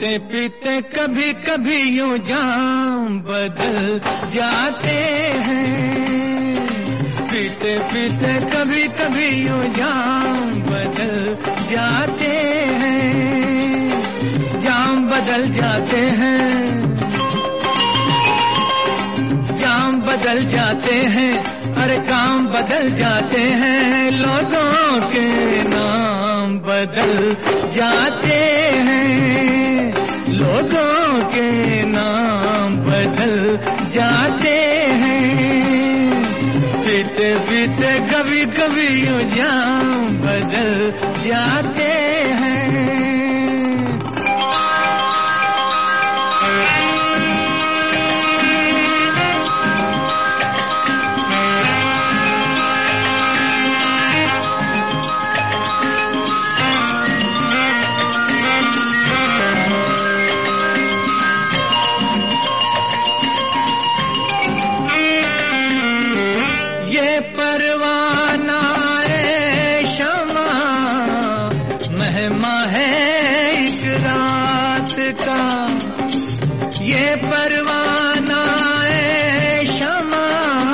पीते पीते कभी कभी यूं जाम बदल जाते हैं। पीते पीते कभी कभी यूं जाम बदल जाते हैं। जाम बदल जाते हैं, जाम बदल जाते हैं, अरे काम बदल जाते हैं। लोगों के नाम बदल जाते हैं, लोगों के नाम बदल जाते हैं। पीते पीते कभी कभी यूं जाम बदल जाते हैं। परवाना है शमा, मेहमा है एक रात का। ये परवाना है शमा,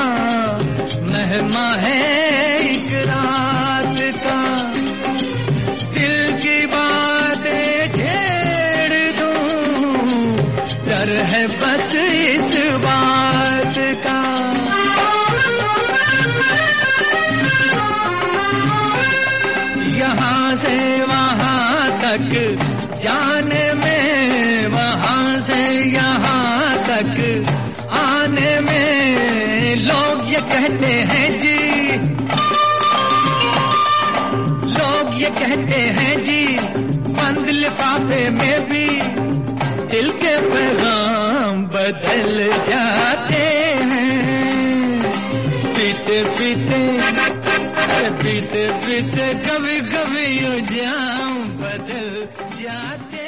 मेहमा है एक रात का। दिल की बातें छेड़ दूं, डर है बस इस बात का। यहाँ से वहाँ तक जाने में, वहाँ से यहाँ तक आने में, लोग ये कहते हैं जी, लोग ये कहते हैं जी, बंद लिफाफे में भी दिल के पैगाम बदल जाते हैं। पीते पीते पीते पीते कभी कभी यूं जाम बदल जाते